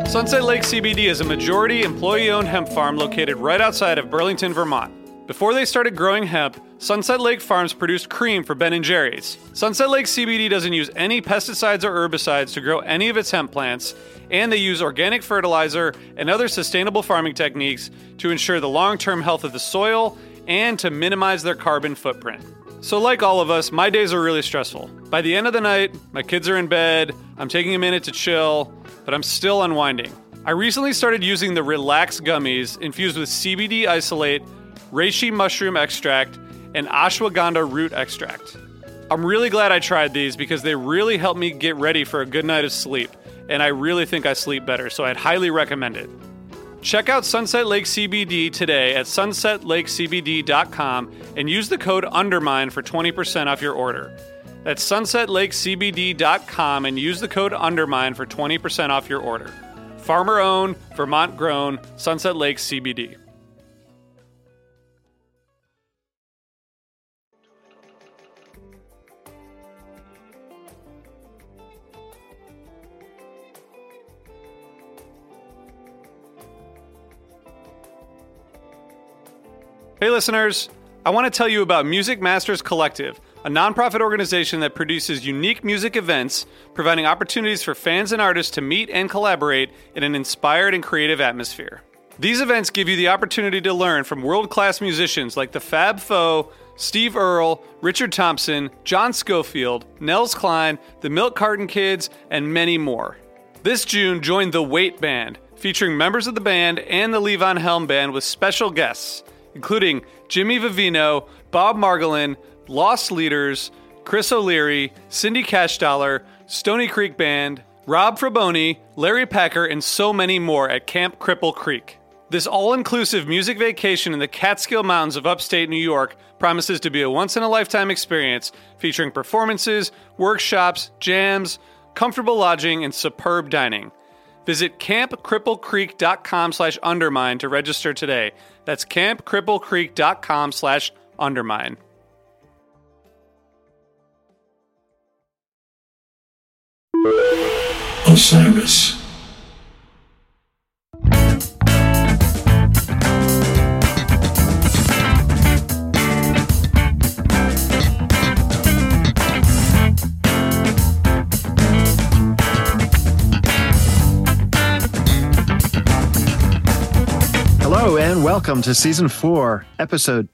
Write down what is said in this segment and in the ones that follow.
Sunset Lake CBD is a majority employee-owned hemp farm located right outside of Burlington, Vermont. Before they started growing hemp, Sunset Lake Farms produced cream for Ben & Jerry's. Sunset Lake CBD doesn't use any pesticides or herbicides to grow any of its hemp plants, and they use organic fertilizer and other sustainable farming techniques to ensure the long-term health of the soil and to minimize their carbon footprint. So like all of us, my days are really stressful. By the end of the night, my kids are in bed, I'm taking a minute to chill, but I'm still unwinding. I recently started using the Relax gummies infused with CBD isolate, reishi mushroom extract, and ashwagandha root extract. I'm really glad I tried these because they really helped me get ready for a good night of sleep, and I really think I sleep better, so I'd highly recommend it. Check out Sunset Lake CBD today at sunsetlakecbd.com and use the code UNDERMINE for 20% off your order. That's sunsetlakecbd.com and use the code UNDERMINE for 20% off your order. Farmer-owned, Vermont-grown, Sunset Lake CBD. Hey listeners, I want to tell you about Music Masters Collective, a nonprofit organization that produces unique music events, providing opportunities for fans and artists to meet and collaborate in an inspired and creative atmosphere. These events give you the opportunity to learn from world-class musicians like the Fab Four, Steve Earle, Richard Thompson, John Scofield, Nels Cline, the Milk Carton Kids, and many more. This June, join the Wait Band, featuring members of the band and the Levon Helm Band with special guests, including Jimmy Vivino, Bob Margolin, Lost Leaders, Chris O'Leary, Cindy Cashdollar, Stony Creek Band, Rob Fraboni, Larry Packer, and so many more at Camp Cripple Creek. This all-inclusive music vacation in the Catskill Mountains of upstate New York promises to be a once-in-a-lifetime experience featuring performances, workshops, jams, comfortable lodging, and superb dining. Visit campcripplecreek.com/undermine to register today. That's campcripplecreek.com/undermine. Osiris. Hello and welcome to Season 4, Episode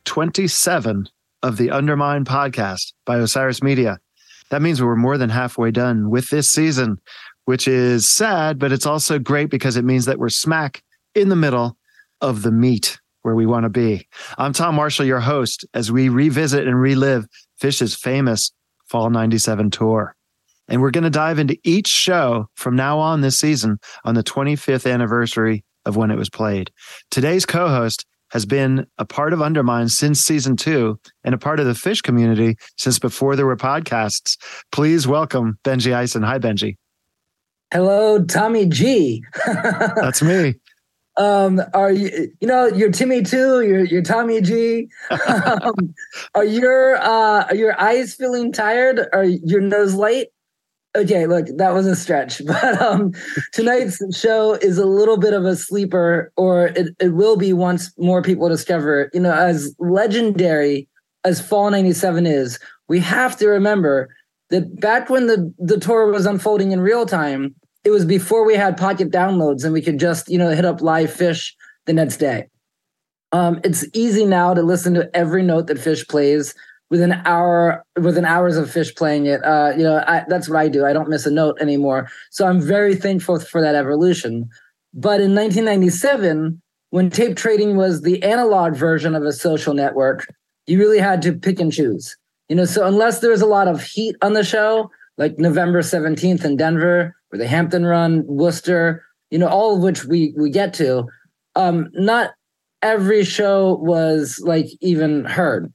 27 of the Undermine Podcast by Osiris Media. That means we're more than halfway done with this season, which is sad, but it's also great because it means that we're smack in the middle of the meat where we want to be. I'm Tom Marshall, your host, as we revisit and relive Phish's famous Fall 97 tour. And we're going to dive into each show from now on this season on the 25th anniversary of when it was played. Today's co-host has been a part of Undermine since Season 2 and a part of the Phish community since before there were podcasts. Please welcome Benji Eisen. Hi, Benji. Hello, Tommy G. That's me. Are you? You're Timmy too. You're Tommy G. Are your eyes feeling tired? Are your nose light? Okay, look, that was a stretch, but tonight's show is a little bit of a sleeper, or it will be once more people discover it. As legendary as Fall 97 is, we have to remember that back when the tour was unfolding in real time, it was before we had pocket downloads and we could just, hit up live Phish the next day. It's easy now to listen to every note that Phish plays within hours of Phish playing it. That's what I do. I don't miss a note anymore. So I'm very thankful for that evolution. But in 1997, when tape trading was the analog version of a social network, you really had to pick and choose. So unless there was a lot of heat on the show, like November 17th in Denver, or the Hampton Run, Worcester, all of which we get to, not every show was even heard.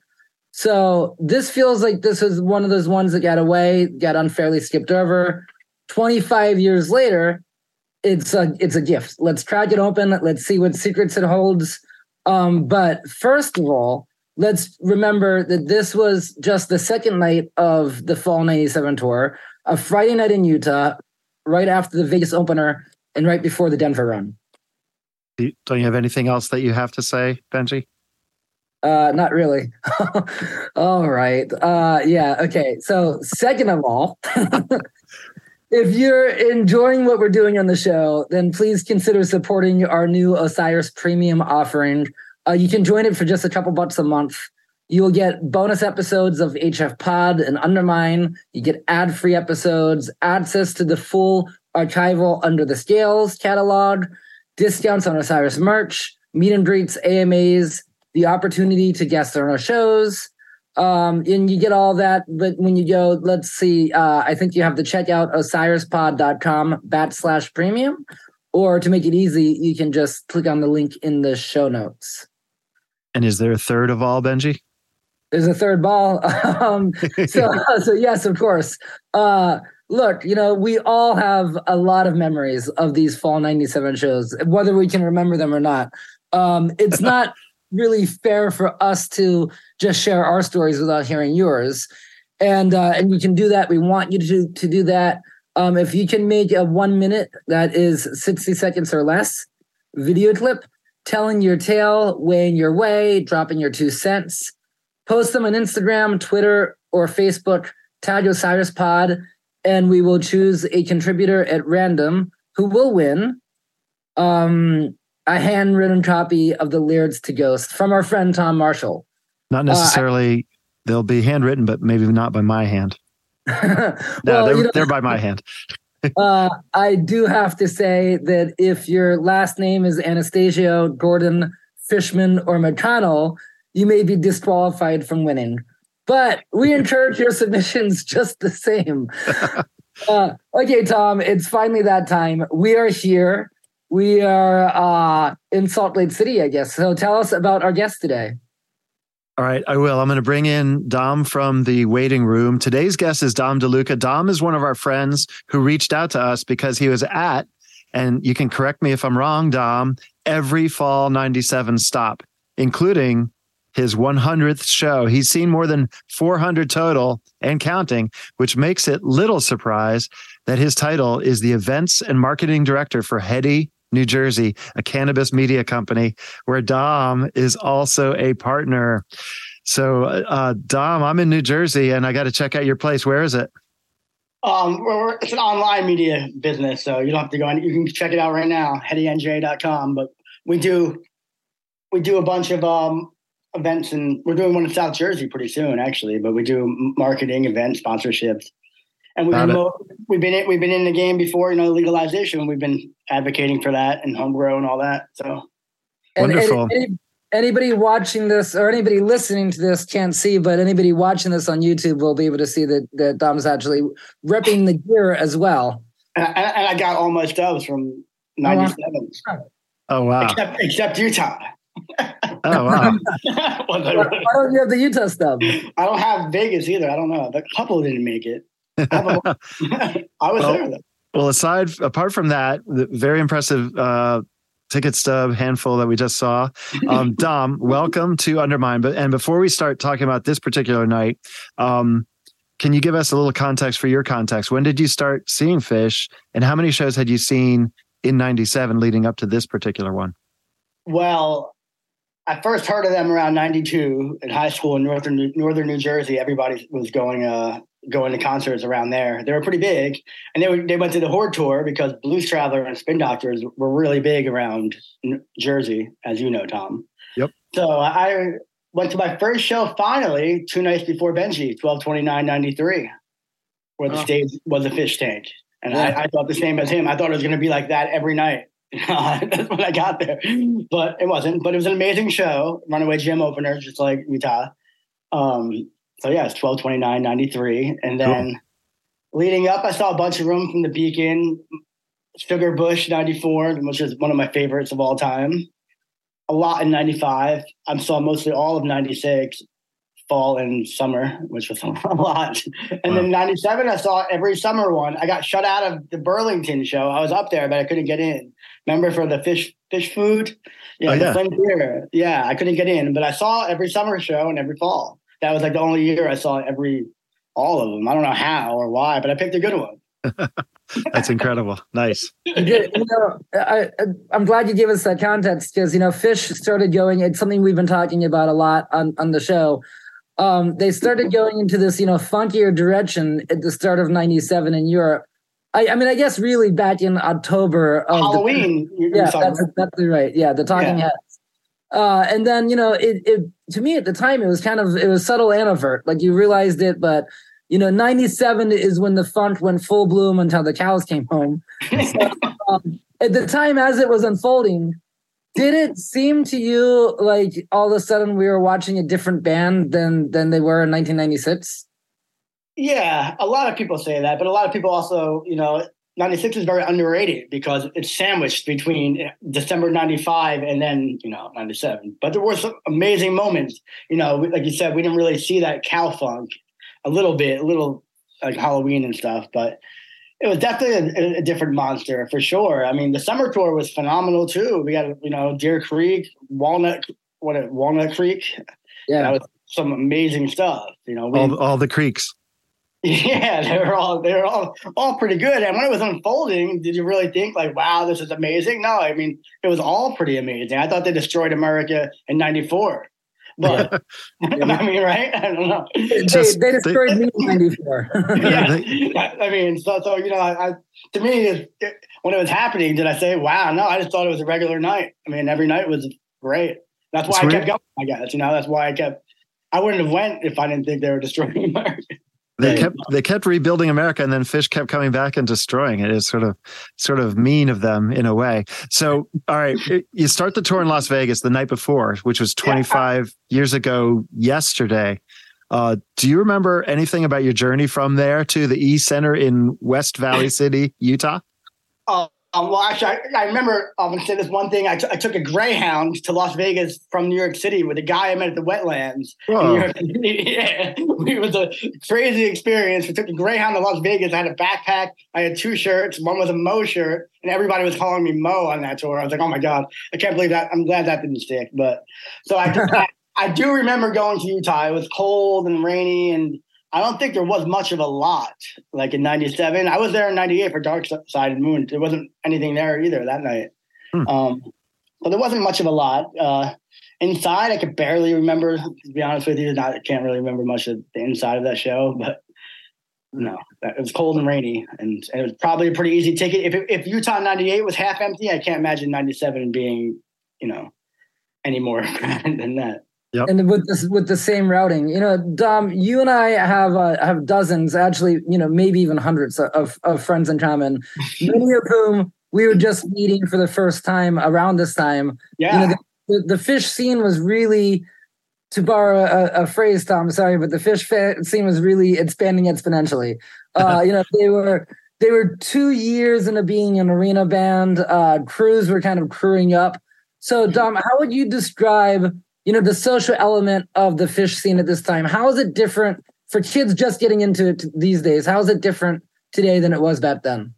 So this feels like this is one of those ones that got unfairly skipped over. 25 years later, it's a gift. Let's crack it open. Let's see what secrets it holds. But first of all, let's remember that this was just the second night of the Fall 97 tour, a Friday night in Utah, right after the Vegas opener and right before the Denver run. Don't you have anything else that you have to say, Benji? Not really. All right. Yeah. Okay. So second of all, if you're enjoying what we're doing on the show, then please consider supporting our new Osiris Premium offering. You can join it for just a couple bucks a month. You'll get bonus episodes of HF Pod and Undermine. You get ad-free episodes, access to the full archival Under the Scales catalog, discounts on Osiris merch, meet and greets, AMAs, the opportunity to guest on our shows. And you get all that. But when you go, let's see, I think you have to check out osirispod.com/premium. Or to make it easy, you can just click on the link in the show notes. And is there a third of all, Benji? There's a third ball. So yes, of course. Look, we all have a lot of memories of these fall 97 shows, whether we can remember them or not. It's not really fair for us to just share our stories without hearing yours. And you can do that. We want you to do that. If you can make a 1 minute that is 60 seconds or less video clip telling your tale, weighing your way, dropping your 2 cents, post them on Instagram, Twitter, or Facebook, tag Osiris Pod, and we will choose a contributor at random who will win a handwritten copy of the Lyrics to Ghost from our friend Tom Marshall. Not necessarily, they'll be handwritten, but maybe not by my hand. Well, they're by my hand. I do have to say that if your last name is Anastasio, Gordon, Fishman, or McConnell, you may be disqualified from winning. But we encourage your submissions just the same. Okay, Tom, it's finally that time. We are here. We are in Salt Lake City, I guess. So tell us about our guest today. All right, I will. I'm going to bring in Dom from the waiting room. Today's guest is Dom DeLuca. Dom is one of our friends who reached out to us because he was at, and you can correct me if I'm wrong, Dom, every fall 97 stop, including his 100th show. He's seen more than 400 total and counting, which makes it little surprise that his title is the Events and Marketing Director for Heady, New Jersey, a cannabis media company where Dom is also a partner. So, Dom, I'm in New Jersey and I got to check out your place. Where is it? It's an online media business, so you don't have to go in. You can check it out right now, headynj.com. But we do a bunch of events, and we're doing one in South Jersey pretty soon, actually. But we do marketing, events, sponsorships. And we've been in the game before, legalization. We've been advocating for that and homegrown and all that. So wonderful. Anybody watching this or anybody listening to this can't see, but anybody watching this on YouTube will be able to see that Dom's actually repping the gear as well. And I got all my stubs from 97. Oh wow! Except Utah. Oh wow! Why don't you have the Utah stub? I don't have Vegas either. I don't know. A couple didn't make it. I was there though. Well, apart from that, the very impressive ticket stub handful that we just saw. Dom, welcome to Undermine. And before we start talking about this particular night, can you give us a little context for your context? When did you start seeing Phish, and how many shows had you seen in 97 leading up to this particular one? Well, I first heard of them around 92 in high school in northern New Jersey. Everybody was going to concerts around there. They were pretty big, and they went to the Horde tour because Blues Traveler and Spin Doctors were really big around Jersey, as you know, Tom. Yep. So I went to my first show finally 2 nights before Benji, 12/29/93, where the stage was a Phish tank, and I thought the same as him. I thought it was going to be like that every night. That's when I got there, but it wasn't. But it was an amazing show. Runaway Gym opener, just like Utah. So yeah, it's 12/29/93, and then leading up, I saw a bunch of them from the Beacon, Sugar Bush 94, which is one of my favorites of all time. A lot in 95. I saw mostly all of 96, fall and summer, which was a lot. And then 97, I saw every summer one. I got shut out of the Burlington show. I was up there, but I couldn't get in. Remember for the fish food? Yeah, the Flame Beer. Yeah, I couldn't get in, but I saw every summer show and every fall. That was like the only year I saw all of them. I don't know how or why, but I picked a good one. That's incredible. Nice. I'm glad you gave us that context because, Fish started going, it's something we've been talking about a lot on the show. They started going into this, funkier direction at the start of 97 in Europe. I guess really back in October of Halloween. That's exactly right. Yeah, the Talking Heads. And then, it to me at the time, it was subtle and overt. Like you realized it, but 97 is when the funk went full bloom until the cows came home. So, at the time, as it was unfolding, did it seem to you like all of a sudden we were watching a different band than they were in 1996? Yeah, a lot of people say that, but a lot of people also, 96 is very underrated because it's sandwiched between December 95 and then, 97. But there were some amazing moments. Like you said, we didn't really see that cow funk a little like Halloween and stuff, but it was definitely a different monster for sure. I mean, the summer tour was phenomenal too. We got, Deer Creek, Walnut Creek. Yeah. That was some amazing stuff. All the creeks. Yeah, they were all pretty good. And when it was unfolding, did you really think like, wow, this is amazing? No, I mean, it was all pretty amazing. I thought they destroyed America in 94. But I mean, right? I don't know. They destroyed me in 94. Yeah. I mean, so to me, when it was happening, did I say, wow, no, I just thought it was a regular night. I mean, every night was great. That's why I kept going, I guess. That's why I wouldn't have went if I didn't think they were destroying America. They kept rebuilding America, and then Fish kept coming back and destroying it. It's sort of mean of them in a way. So, all right, you start the tour in Las Vegas the night before, which was 25 years ago yesterday. Do you remember anything about your journey from there to the E Center in West Valley City, Utah? Well, actually, I remember, I'm going to say this one thing. I took a Greyhound to Las Vegas from New York City with a guy I met at the wetlands. Yeah, it was a crazy experience. We took a Greyhound to Las Vegas. I had a backpack. I had 2 shirts. One was a Mo shirt, and everybody was calling me Mo on that tour. I was like, oh, my God, I can't believe that. I'm glad that didn't stick. But so I do remember going to Utah. It was cold and rainy, and I don't think there was much of a lot like in 97. I was there in 98 for Dark Side of the Moon. There wasn't anything there either that night. But there wasn't much of a lot. Inside, I could barely remember, to be honest with you. I can't really remember much of the inside of that show, but no, it was cold and rainy. And it was probably a pretty easy ticket. If Utah 98 was half empty, I can't imagine 97 being, any more than that. Yep. And with the same routing, Dom, you and I have dozens, actually, maybe even hundreds of friends in common, many of whom we were just meeting for the first time around this time. Yeah. The Fish scene was really, to borrow a phrase, Tom, sorry, but the Fish scene was really expanding exponentially. They were 2 years into being an arena band. Crews were kind of crewing up. So, Dom, how would you describe the social element of the Fish scene at this time? How is it different for kids just getting into it these days? How is it different today than it was back then?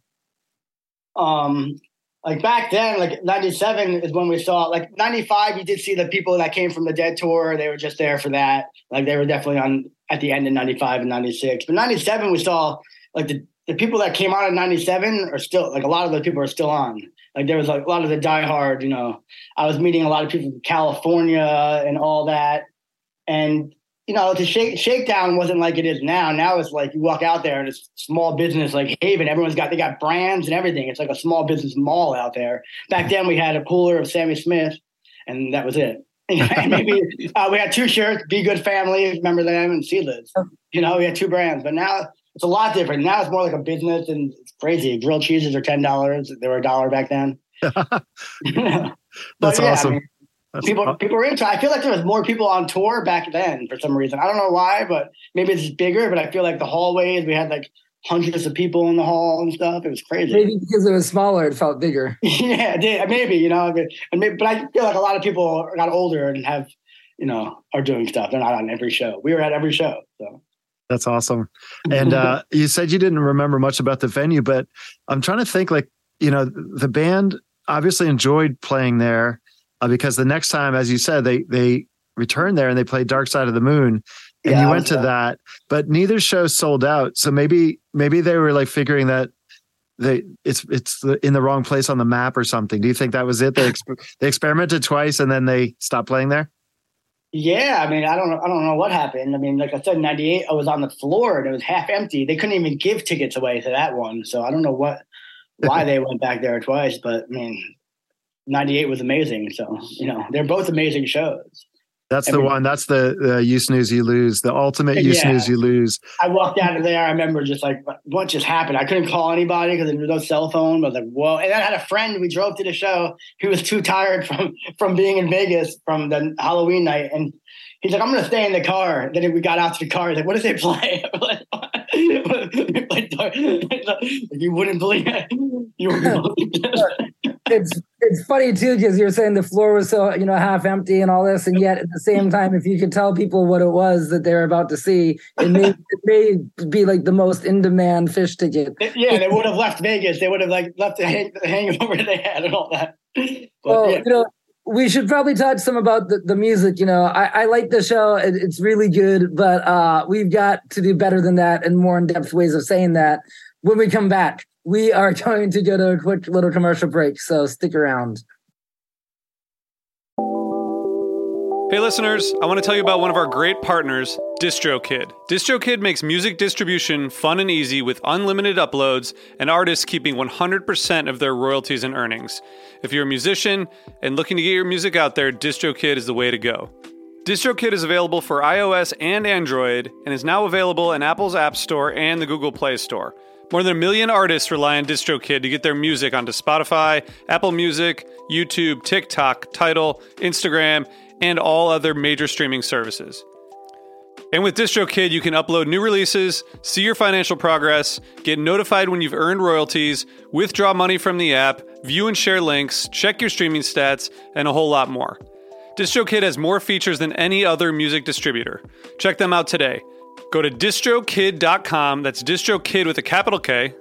Like back then, like 97 is when we saw, like 95, you did see the people that came from the Dead tour. They were just there for that. Like they were definitely on at the end of 95 and 96. But 97, we saw like the people that came on in 97 are still, like a lot of the people are still on. Like there was like a lot of the diehard, I was meeting a lot of people from California and all that. And, the Shakedown wasn't like it is now. Now it's like you walk out there and it's small business like Haven. They got brands and everything. It's like a small business mall out there. Back then we had a cooler of Sammy Smith and that was it. Maybe we had 2 shirts, Be Good Family, remember them, and Seedless. We had 2 brands. But now it's a lot different. Now it's more like a business, and it's crazy. Grilled cheeses are $10. They were $1 back then. That's awesome. People were into it. I feel like there was more people on tour back then for some reason. I don't know why, but maybe it's just bigger. But I feel like the hallways, we had like hundreds of people in the hall and stuff. It was crazy. Maybe because it was smaller, it felt bigger. Yeah, it did. Maybe, but I feel like a lot of people got older and have, are doing stuff. They're not on every show. We were at every show. So. That's awesome. And you said you didn't remember much about the venue, but I'm trying to think the band obviously enjoyed playing there because the next time, as you said, they returned there and they played Dark Side of the Moon and you went to that, but neither show sold out. So maybe they were like figuring that it's in the wrong place on the map or something? Do you think that was it? They experimented twice and then they stopped playing there? Yeah, I mean, I don't know what happened. I mean, like I said, in '98, I was on the floor and it was half empty. They couldn't even give tickets away to that one, so I don't know why they went back there twice. But I mean, '98 was amazing. So they're both amazing shows. That's the one. That's the you snooze, you lose. The ultimate you snooze, you lose. I walked out of there. I remember just like, what just happened? I couldn't call anybody because there was no cell phone. I was like, whoa. And I had a friend. We drove to the show. He was too tired from being in Vegas from the Halloween night. And he's like, I'm going to stay in the car. Then we got out to the car. He's like, what does they play? You wouldn't believe it. You wouldn't believe it. It's funny too, because you're saying the floor was so half empty and all this, and yet at the same time, if you could tell people what it was that they're about to see, it may be like the most in-demand fish ticket. Yeah, they would have left Vegas. They would have left the hangover they had and all that. We should probably talk some about the music. I like the show. It's really good, but we've got to do better than that and more in-depth ways of saying that when we come back. We are going to go to a quick little commercial break, so stick around. Hey listeners, I want to tell you about one of our great partners, DistroKid. DistroKid makes music distribution fun and easy with unlimited uploads and artists keeping 100% of their royalties and earnings. If you're a musician and looking to get your music out there, DistroKid is the way to go. DistroKid is available for iOS and Android and is now available in Apple's App Store and the Google Play Store. More than 1 million artists rely on DistroKid to get their music onto Spotify, Apple Music, YouTube, TikTok, Tidal, Instagram, and all other major streaming services. And with DistroKid, you can upload new releases, see your financial progress, get notified when you've earned royalties, withdraw money from the app, view and share links, check your streaming stats, and a whole lot more. DistroKid has more features than any other music distributor. Check them out today. Go to distrokid.com, that's distrokid with a capital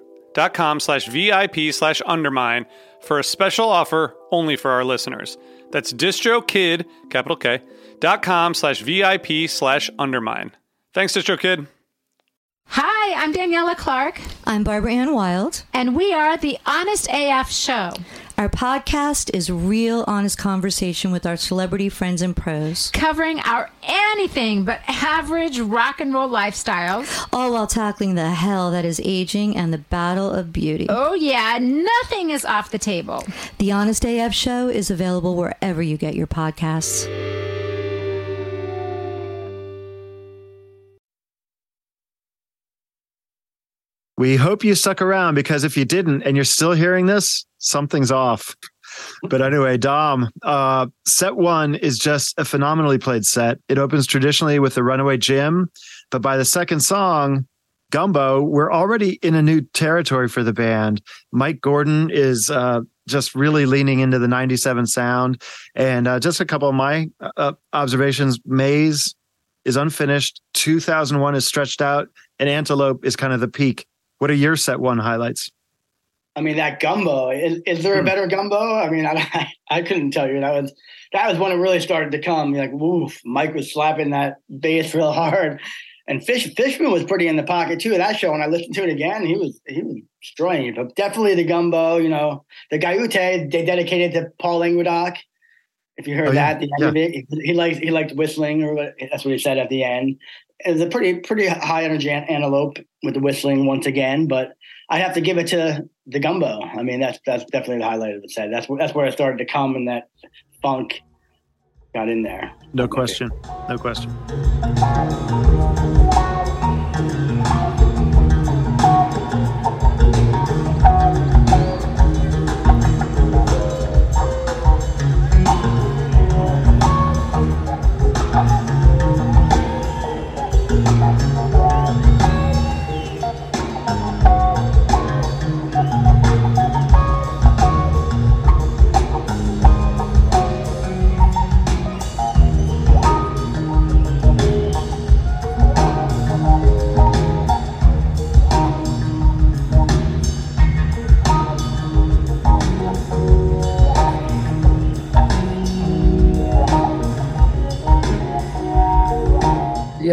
K.com/VIP/undermine for a special offer only for our listeners. That's distrokid, capital K.com/VIP/undermine. Thanks, DistroKid. Hi, I'm Daniela Clark. I'm Barbara Ann Wild. And we are the Honest AF Show. Our podcast is real, honest conversation with our celebrity friends and pros. Covering our anything but average rock and roll lifestyles. All while tackling the hell that is aging and the battle of beauty. Oh yeah, nothing is off the table. The Honest AF Show is available wherever you get your podcasts. We hope you stuck around, because if you didn't and you're still hearing this, something's off. But anyway, Dom, set one is just a phenomenally played set. It opens traditionally with the Runaway Jim, but by the second song, Gumbo, we're already in a new territory for the band. Mike Gordon is just really leaning into the 97 sound. And just a couple of my observations, Maze is unfinished, 2001 is stretched out, and Antelope is kind of the peak. What are your set one highlights? I mean, that Gumbo, is there a better Gumbo? I mean, I couldn't tell you. That was when it really started to come. You're like, woof, Mike was slapping that bass real hard. And Fishman was pretty in the pocket too. That show, when I listened to it again, he was destroying it. But definitely the Gumbo, the Gaiute, they dedicated to Paul Languedoc. If you heard that, the end of it, he liked whistling, or that's what he said at the end. It was a pretty high energy Antelope with the whistling once again, but I have to give it to the Gumbo. I mean, that's definitely the highlight of the set. That's where it started to come, and that funk got in there. No question. No question.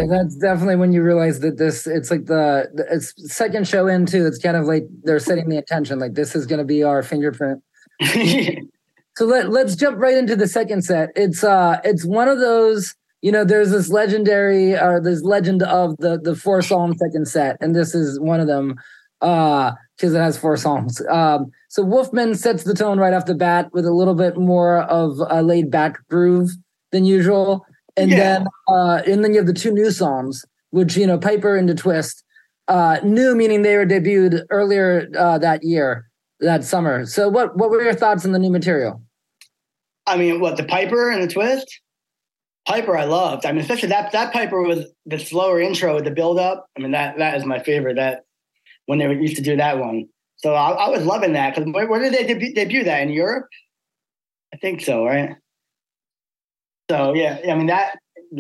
Yeah, that's definitely when you realize that it's like it's second show in too. It's kind of like they're setting the intention, like this is going to be our fingerprint. So let's jump right into the second set. It's one of those, there's this legend of the 4-song second set, and this is one of them because it has 4 songs. So Wolfman sets the tone right off the bat with a little bit more of a laid back groove than usual. And then you have the 2 new songs, which, Piper and The Twist, new meaning they were debuted earlier that summer. So what were your thoughts on the new material? I mean, the Piper and The Twist? Piper I loved. I mean, especially that Piper with the slower intro with the build up. I mean, that is my favorite, that when they used to do that one. So I was loving that, because where did they debut that? In Europe? I think so, right? So yeah, I mean that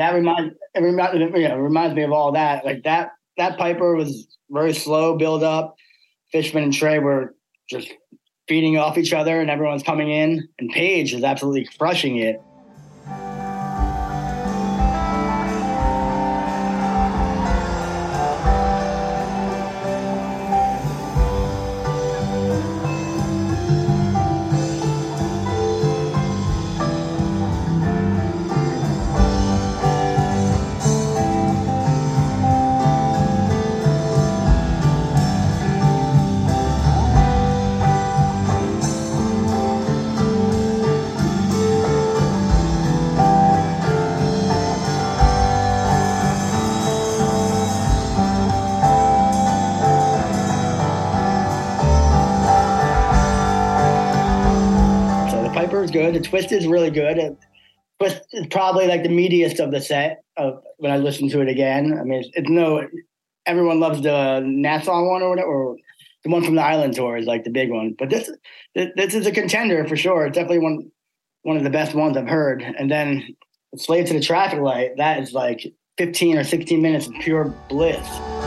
reminds me of all that. Like that Piper was very slow build up. Fishman and Trey were just feeding off each other, and everyone's coming in. And Paige is absolutely crushing it. Good. The Twist is really good. Twist is probably like the meatiest of the set when I listen to it again. I mean, everyone loves the Nassau one or whatever, or the one from the Island Tour is like the big one. But this is a contender for sure. It's definitely one of the best ones I've heard. And then Slave to the Traffic Light, that is like 15 or 16 minutes of pure bliss.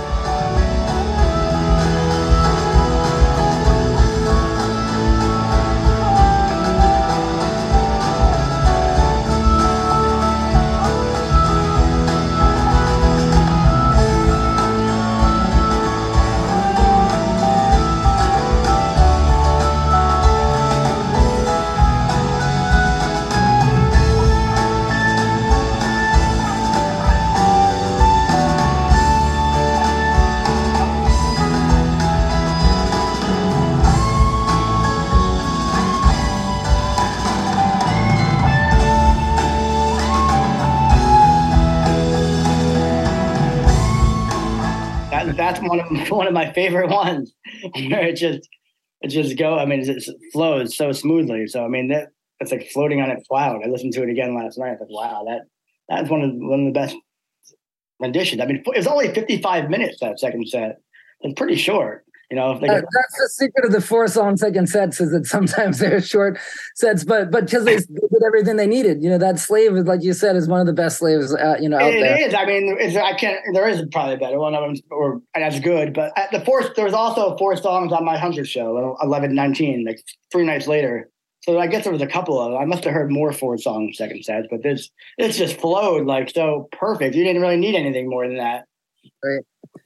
That's one of my favorite ones. Where it just go. I mean, it flows so smoothly. So I mean, it's like floating on a cloud. I listened to it again last night. I thought, wow, that's one of the best renditions. I mean, it was only 55 minutes, that second set. It's pretty short. That's the secret of the 4-song second sets, is that sometimes they're short sets, but because they did everything they needed. That Slave, like you said, is one of the best Slaves out there. It is. I mean, there is probably a better one of them, or as good. But there was also 4 songs on my 100 show, 11-19, like 3 nights later. So I guess there was a couple of them. I must have heard more 4-song second sets, but this just flowed like so perfect. You didn't really need anything more than that. Right,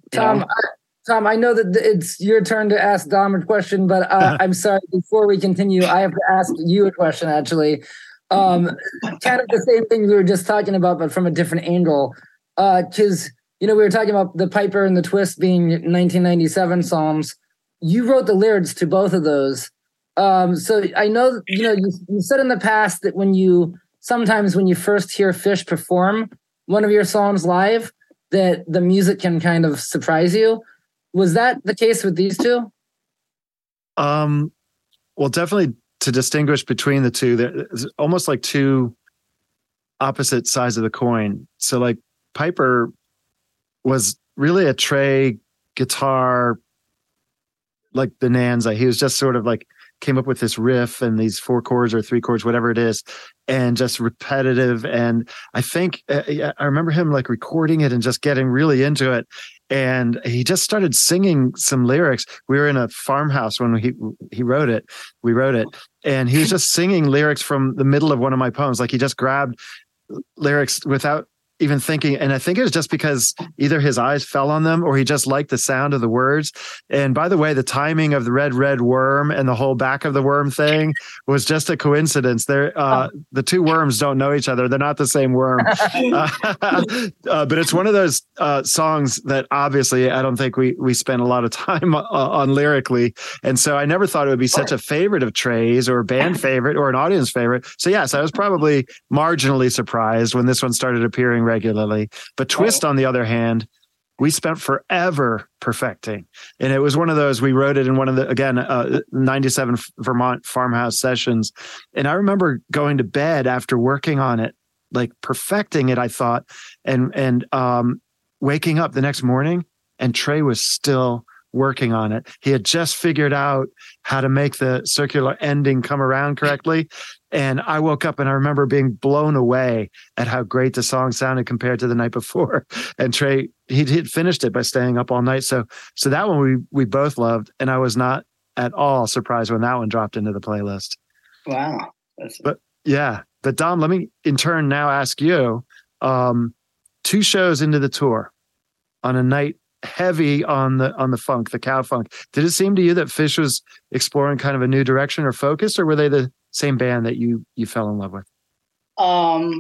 Tom, I know that it's your turn to ask Dom a question, but I'm sorry, before we continue, I have to ask you a question, actually. Kind of the same thing we were just talking about, but from a different angle. Because, we were talking about the Piper and the Twist being 1997 songs. You wrote the lyrics to both of those. So I know, you said in the past that sometimes when you first hear Phish perform one of your songs live, that the music can kind of surprise you. Was that the case with these two? Well, definitely to distinguish between the two, there's almost like two opposite sides of the coin. So like Piper was really a Trey guitar, like bonanza. He was just sort of like came up with this riff and these 4 chords or 3 chords, whatever it is, and just repetitive. And I think I remember him like recording it and just getting really into it. And he just started singing some lyrics. We were in a farmhouse when he wrote it. We wrote it. And he was just singing lyrics from the middle of one of my poems. Like he just grabbed lyrics without even thinking, and I think it was just because either his eyes fell on them or he just liked the sound of the words. And by the way, the timing of the red, red worm and the whole back of the worm thing was just a coincidence. The two worms don't know each other. They're not the same worm. But it's one of those songs that obviously I don't think we spent a lot of time on lyrically. And so I never thought it would be such a favorite of Trey's or a band favorite or an audience favorite. So yes, I was probably marginally surprised when this one started appearing regularly. But Twist, on the other hand, we spent forever perfecting. And it was one of those, we wrote it in one of the, 97 Vermont farmhouse sessions. And I remember going to bed after working on it, like perfecting it, I thought, and waking up the next morning and Trey was still working on it. He had just figured out how to make the circular ending come around correctly. And I woke up and I remember being blown away at how great the song sounded compared to the night before. And Trey, he'd finished it by staying up all night. So that one we both loved. And I was not at all surprised when that one dropped into the playlist. Wow. But Dom, let me in turn now ask you, 2 shows into the tour on a night heavy on the funk, the cow funk. Did it seem to you that Phish was exploring kind of a new direction or focus, or were they the same band that you fell in love with? I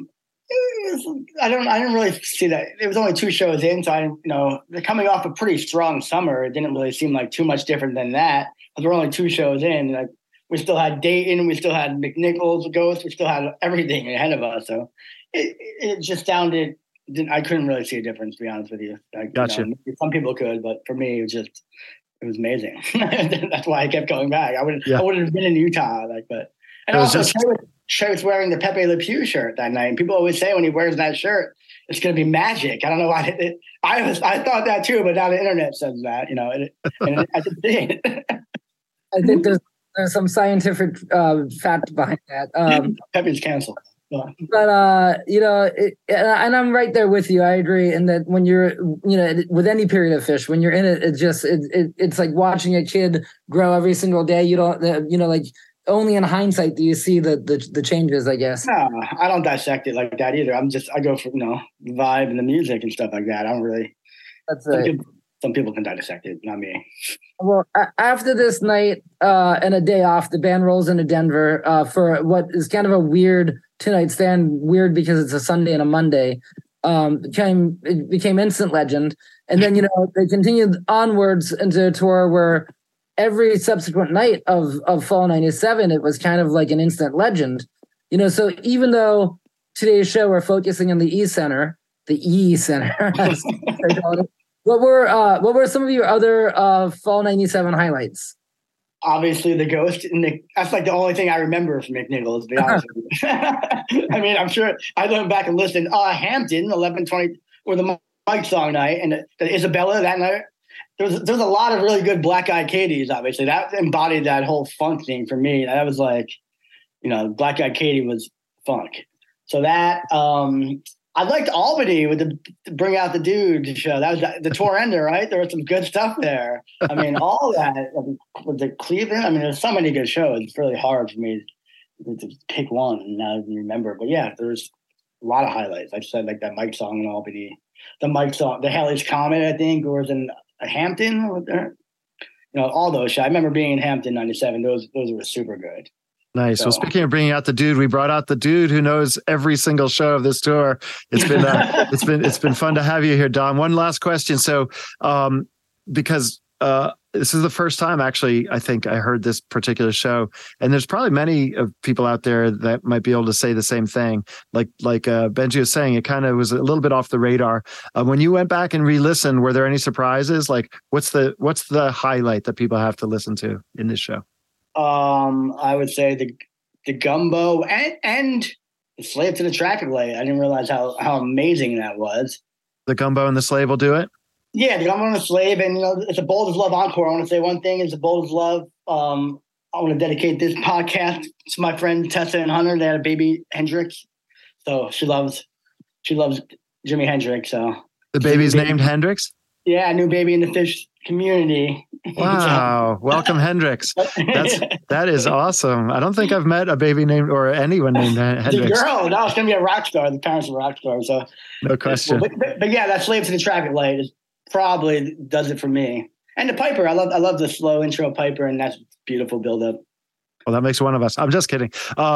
didn't really see that. It was only 2 shows in, so they're coming off a pretty strong summer. It didn't really seem like too much different than that. But there were only 2 shows in. Like, we still had Dayton, we still had McNichols, Ghost, we still had everything ahead of us. So it just sounded. I couldn't really see a difference, to be honest with you. Gotcha. Some people could, but for me, it was amazing. That's why I kept going back. I wouldn't have been in Utah, and also Trey was wearing the Pepe Le Pew shirt that night. And people always say when he wears that shirt, it's going to be magic. I don't know why. I thought that too, but now the internet says that, and I just did. I think there's some scientific fact behind that. Pepe's canceled. But and I'm right there with you. I agree. And that when you're, with any period of Phish, when you're in it, it's like watching a kid grow every single day. You don't, like only in hindsight do you see the changes, I guess. No, I don't dissect it like that either. I go for the vibe and the music and stuff like that. I don't really. That's right. Some people can dissect it, not me. Well, after this night and a day off, the band rolls into Denver for what is kind of a weird 2-night stand. Weird because it's a Sunday and a Monday. It became instant legend. And then, they continued onwards into a tour where every subsequent night of Fall 97, it was kind of like an instant legend. So even though today's show, we're focusing on the E Center, as they call it. What were some of your other Fall 97 highlights? Obviously, the Ghost. That's like the only thing I remember from McNichols, to be honest with you. I mean, I'm sure I went back and listened. Hampton, 11:20, or the Mike song night, and the Isabella that night. There's a lot of really good Black Eyed Katies, obviously. That embodied that whole funk thing for me. That was like, Black Eyed Katie was funk. So that, I liked Albany with the Bring Out the Dude show. That was the tour ender, right? There was some good stuff there. I mean, all that with the Cleveland. I mean, there's so many good shows. It's really hard for me to pick one and not even remember. But yeah, there's a lot of highlights. Like I said, like that Mike song in Albany, the Mike song, the Halley's Comet, I think, or was in Hampton. All those shows. I remember being in Hampton '97. Those were super good. Nice. Well, speaking of bringing out the dude, we brought out the dude who knows every single show of this tour. It's been it's been fun to have you here, Dom. One last question. So, because this is the first time actually I think I heard this particular show, and there's probably many of people out there that might be able to say the same thing. Like Benji was saying, it kind of was a little bit off the radar. When you went back and re-listened, were there any surprises? Like, what's the highlight that people have to listen to in this show? I would say the Gumbo and the Slave to the Traffic Light. I didn't realize how amazing that was. The Gumbo and the Slave will do it? Yeah, the Gumbo and the Slave. And, it's a Bold as Love encore. I want to say one thing is a Bold as Love. I want to dedicate this podcast to my friend Tessa and Hunter. They had a baby Hendrix. So she loves Jimi Hendrix. So the baby's named Hendrix? Yeah, new baby in the Phish community. Wow. Welcome, Hendrix. That is awesome. I don't think I've met a baby named or anyone named Hendrix. The girl, no, it's going to be a rock star. The parents are rock stars. So. No question. But yeah, that Slave to the Traffic Light is probably does it for me. And the Piper, I love the slow intro Piper, and that's beautiful build up. Well, that makes one of us. I'm just kidding.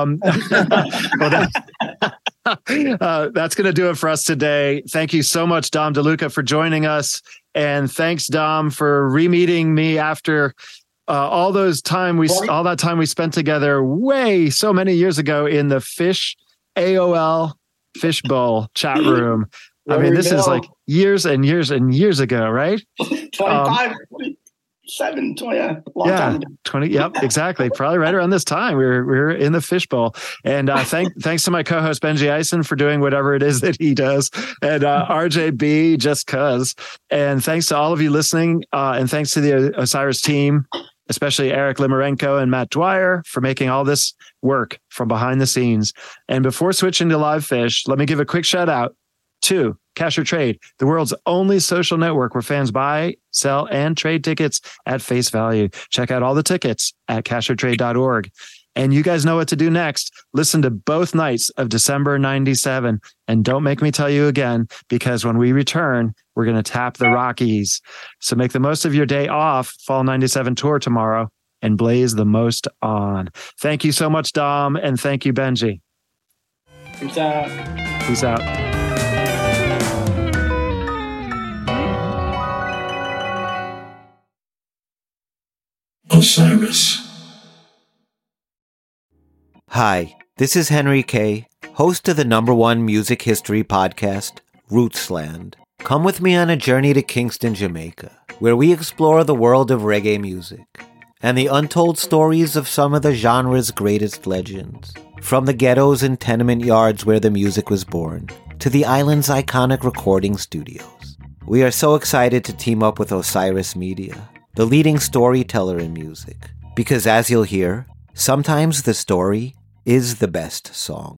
That's going to do it for us today. Thank you so much, Dom DeLuca, for joining us. And thanks, Dom, for re-meeting me after all that time we spent together so many years ago in the AOL Fishbowl chat room. I mean, this is like years and years and years ago, right? 25, 27, 20, long time ago. 20. Yep, exactly. Probably right around this time we were in the Fishbowl. And thanks to my co-host Benji Eisen for doing whatever it is that he does, and RJB just cause. And thanks to all of you listening, and thanks to the Osiris team, especially Eric Limarenko and Matt Dwyer, for making all this work from behind the scenes. And before switching to Live Fish, let me give a quick shout out to Cash or Trade, the world's only social network where fans buy, sell, and trade tickets at face value. Check out all the tickets at cashortrade.org. And you guys know what to do next. Listen to both nights of December 97. And don't make me tell you again, because when we return, we're going to tap the Rockies. So make the most of your day off, Fall 97 tour tomorrow, and blaze the most on. Thank you so much, Dom. And thank you, Benji. Peace out. Peace out. Osiris. Hi, this is Henry Kay, host of the #1 music history podcast, Rootsland. Come with me on a journey to Kingston, Jamaica, where we explore the world of reggae music and the untold stories of some of the genre's greatest legends. From the ghettos and tenement yards where the music was born, to the island's iconic recording studios. We are so excited to team up with Osiris Media, the leading storyteller in music, because as you'll hear, sometimes the story is the best song.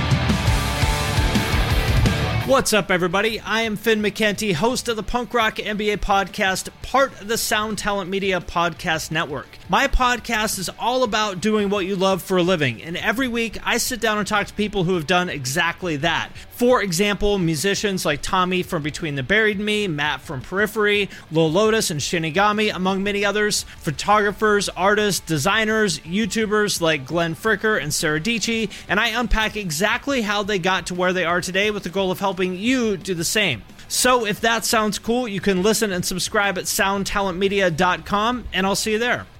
What's up, everybody? I am Finn McKenty, host of the Punk Rock NBA podcast, part of the Sound Talent Media podcast network. My podcast is all about doing what you love for a living, and every week I sit down and talk to people who have done exactly that. For example, musicians like Tommy from Between the Buried and Me, Matt from Periphery, Lil Lotus and Shinigami, among many others, photographers, artists, designers, YouTubers like Glenn Fricker and Sarah Dici, and I unpack exactly how they got to where they are today with the goal of helping you do the same. So if that sounds cool, you can listen and subscribe at soundtalentmedia.com, and I'll see you there.